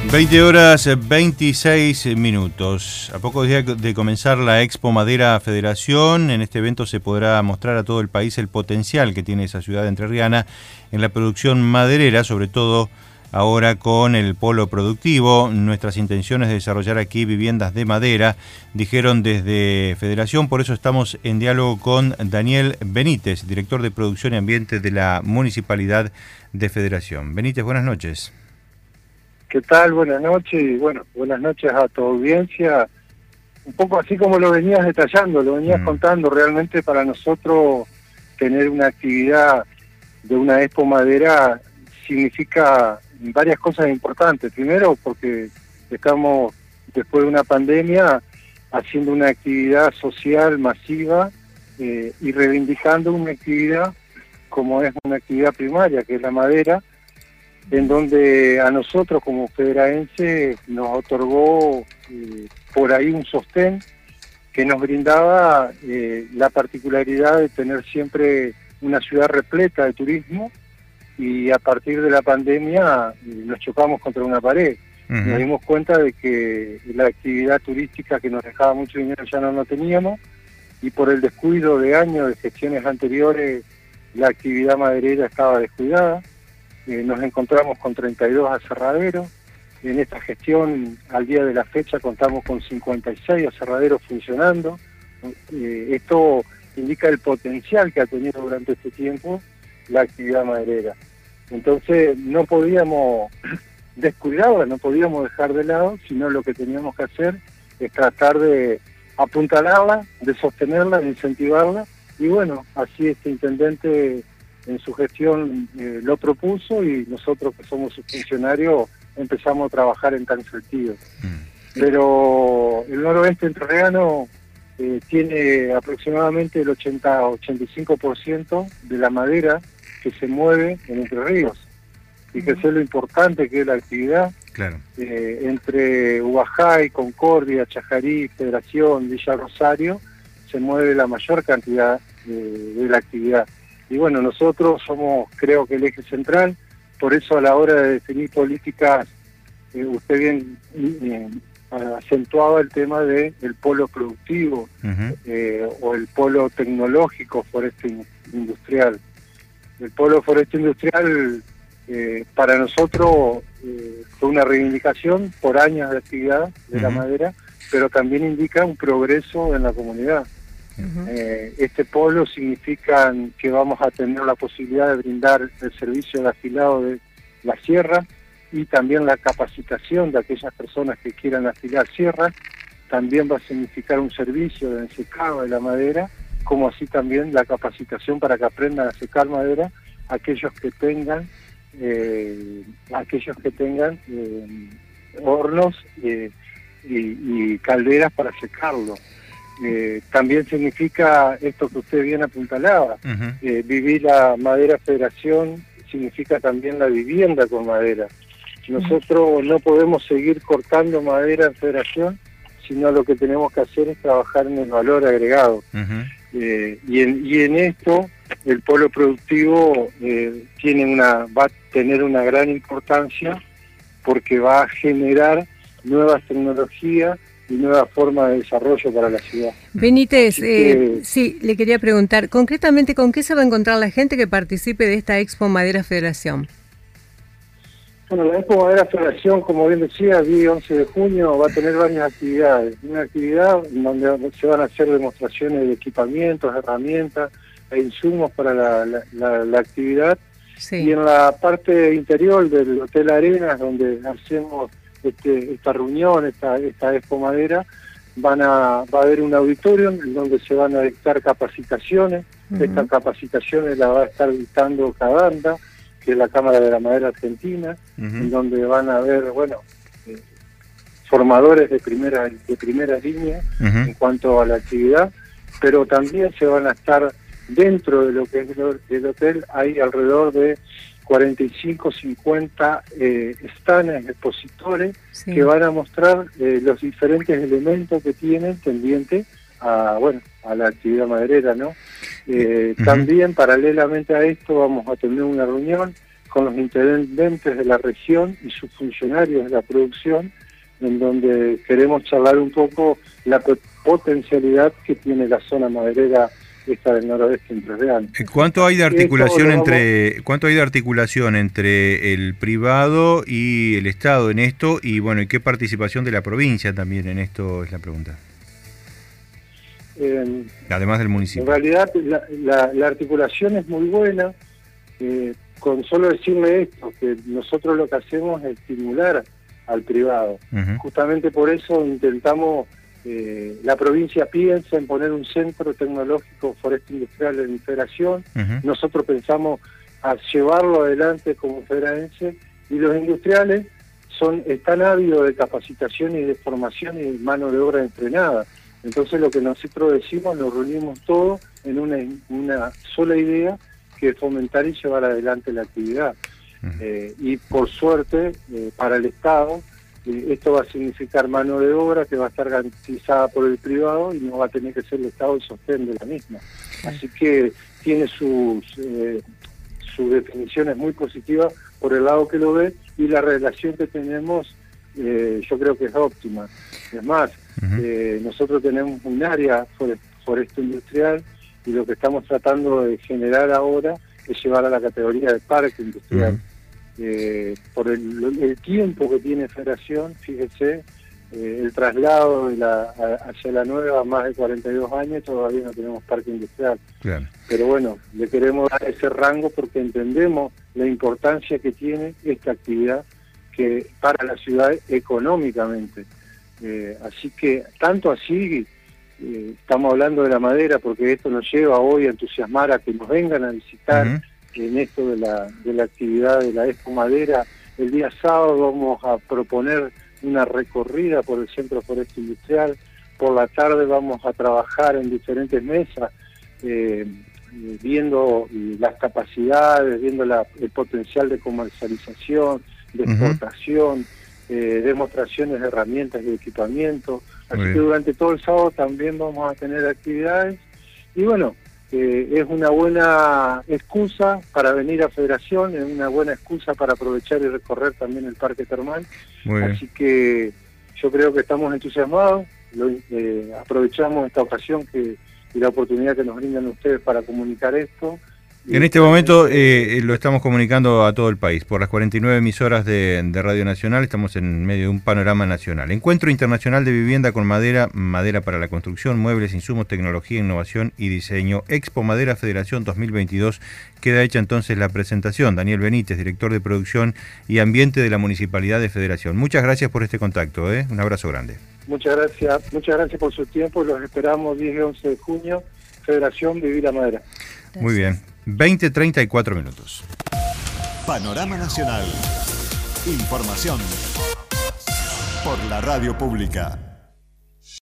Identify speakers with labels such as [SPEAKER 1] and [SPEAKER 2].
[SPEAKER 1] 20 horas 26 minutos. A pocos días de comenzar la Expo Madera Federación, en este evento se podrá mostrar a todo el país el potencial que tiene esa ciudad entrerriana en la producción maderera, sobre todo ahora con el polo productivo. Nuestras intenciones de desarrollar aquí viviendas de madera, dijeron desde Federación, por eso estamos en diálogo con Daniel Benítez, director de Producción y Ambiente de la Municipalidad de Federación. Benítez, buenas noches.
[SPEAKER 2] ¿Qué tal? Buenas noches y bueno, buenas noches a tu audiencia. Un poco así como lo venías detallando, lo venías contando, realmente para nosotros tener una actividad de una Expo Madera significa varias cosas importantes. Primero porque estamos después de una pandemia haciendo una actividad social masiva y reivindicando una actividad como es una actividad primaria, que es la madera, en donde a nosotros como federaenses nos otorgó por ahí un sostén que nos brindaba la particularidad de tener siempre una ciudad repleta de turismo, y a partir de la pandemia nos chocamos contra una pared. Nos dimos cuenta de que la actividad turística que nos dejaba mucho dinero ya no lo teníamos, y por el descuido de años de gestiones anteriores la actividad maderera estaba descuidada. Nos encontramos con 32 aserraderos. En esta gestión, al día de la fecha, contamos con 56 aserraderos funcionando. Esto indica el potencial que ha tenido durante este tiempo la actividad maderera. Entonces, no podíamos descuidarla, no podíamos dejar de lado, sino lo que teníamos que hacer es tratar de apuntalarla, de sostenerla, de incentivarla. Y bueno, así este intendente en su gestión lo propuso, y nosotros que somos sus funcionarios empezamos a trabajar en tal sentido. Pero el noroeste entrerriano tiene aproximadamente el 80-85% de la madera que se mueve en Entre Ríos. Fíjese lo importante que es la actividad.
[SPEAKER 1] Claro.
[SPEAKER 2] Entre Huajay, Concordia, Chajarí, Federación, Villa Rosario, se mueve la mayor cantidad de la actividad. Y bueno, nosotros somos, creo que el eje central, por eso a la hora de definir políticas, usted bien acentuaba el tema del polo productivo o el polo tecnológico foreste industrial. El polo foreste industrial para nosotros fue una reivindicación por años de actividad de la madera, pero también indica un progreso en la comunidad. Este polo significa que vamos a tener la posibilidad de brindar el servicio de afilado de la sierra y también la capacitación de aquellas personas que quieran afilar sierras. También va a significar un servicio de ensecado de la madera, como así también la capacitación para que aprendan a secar madera aquellos que tengan hornos y calderas para secarlo. También significa esto que usted bien apuntalaba, vivir la madera federación significa también la vivienda con madera. Nosotros no podemos seguir cortando madera en federación, sino lo que tenemos que hacer es trabajar en el valor agregado. Y en esto el polo productivo va a tener una gran importancia, porque va a generar nuevas tecnologías y nueva forma de desarrollo para la ciudad.
[SPEAKER 3] Benítez, sí, le quería preguntar, concretamente, ¿con qué se va a encontrar la gente que participe de esta Expo Madera Federación?
[SPEAKER 2] Bueno, la Expo Madera Federación, como bien decía, el día 11 de junio va a tener varias actividades. Una actividad donde se van a hacer demostraciones de equipamientos, herramientas e insumos para la actividad. Sí. Y en la parte interior del Hotel Arenas, donde hacemos esta reunión, esta Expo Madera, va a haber un auditorio en donde se van a dictar capacitaciones. Estas capacitaciones las va a estar dictando Cadanda, que es la Cámara de la Madera Argentina, en donde van a haber, formadores de primera línea en cuanto a la actividad, pero también se van a estar dentro de lo que es el hotel, hay alrededor de 45, 50 stands, expositores, que van a mostrar los diferentes elementos que tienen tendiente a la actividad maderera, ¿no? También, paralelamente a esto, vamos a tener una reunión con los intendentes de la región y sus funcionarios de la producción, en donde queremos charlar un poco la potencialidad que tiene la zona maderera esta del noroeste entrerriano.
[SPEAKER 1] ¿Cuánto hay de articulación entre el privado y el Estado en esto? Y bueno, ¿y qué participación de la provincia también en esto es la pregunta? Además del municipio.
[SPEAKER 2] En realidad la articulación es muy buena. Con solo decirle esto, que nosotros lo que hacemos es estimular al privado. Justamente por eso intentamos, la provincia piensa en poner un centro tecnológico forestal industrial en Federación. Nosotros pensamos a llevarlo adelante como federaense, y los industriales están ávidos de capacitación y de formación y de mano de obra entrenada. Entonces lo que nosotros decimos, nos reunimos todos en una sola idea, que es fomentar y llevar adelante la actividad. Y por suerte, para el Estado, esto va a significar mano de obra que va a estar garantizada por el privado y no va a tener que ser el Estado el sostén de la misma. Así que tiene sus definiciones muy positivas por el lado que lo ve, y la relación que tenemos yo creo que es óptima. Es más, nosotros tenemos un área forestal industrial, y lo que estamos tratando de generar ahora es llevar a la categoría de parque industrial. Por el tiempo que tiene Federación, fíjese, el traslado hacia la nueva, más de 42 años, todavía no tenemos parque industrial. Claro. Pero bueno, le queremos dar ese rango porque entendemos la importancia que tiene esta actividad para la ciudad económicamente. Así que, tanto así, estamos hablando de la madera porque esto nos lleva hoy a entusiasmar a que nos vengan a visitar en esto de la actividad de la Expo Madera. El día sábado vamos a proponer una recorrida por el Centro Forestal Industrial. Por la tarde vamos a trabajar en diferentes mesas, viendo las capacidades, viendo el potencial de comercialización, de exportación, demostraciones de herramientas y de equipamiento. Así que durante todo el sábado también vamos a tener actividades, y bueno, es una buena excusa para venir a Federación, es una buena excusa para aprovechar y recorrer también el Parque Termal. Así que yo creo que estamos entusiasmados, aprovechamos esta ocasión y la oportunidad que nos brindan ustedes para comunicar esto.
[SPEAKER 1] En este momento lo estamos comunicando a todo el país. Por las 49 emisoras de Radio Nacional estamos en medio de un panorama nacional. Encuentro Internacional de Vivienda con Madera, Madera para la Construcción, Muebles, Insumos, Tecnología, Innovación y Diseño. Expo Madera Federación 2022. Queda hecha entonces la presentación. Daniel Benítez, director de Producción y Ambiente de la Municipalidad de Federación. Muchas gracias por este contacto. Un abrazo grande.
[SPEAKER 2] Muchas gracias por su tiempo. Los esperamos 10 y 11 de junio. Federación Vivir la Madera.
[SPEAKER 3] Gracias.
[SPEAKER 1] Muy bien. 20:34 minutos.
[SPEAKER 4] Panorama Nacional. Información por la radio pública.